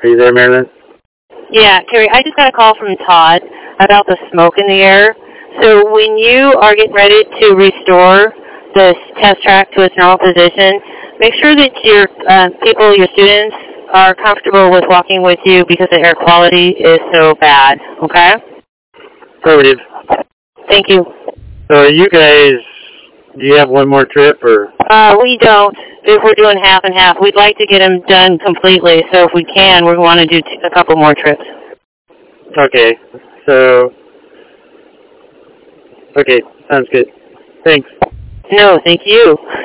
Are you there, Marilyn? Yeah, Carrie, I just got a call from Todd about the smoke in the air. So when you are getting ready to restore the test track to its normal position, make sure that your people, your students, are comfortable with walking with you because the air quality is so bad, okay? Affirmative. Thank you. So are you guys, do you have one more trip, or? We don't. If we're doing half and half, we'd like to get them done completely. So if we can, we want to do a couple more trips. Okay. So, okay, sounds good. Thanks. No, thank you.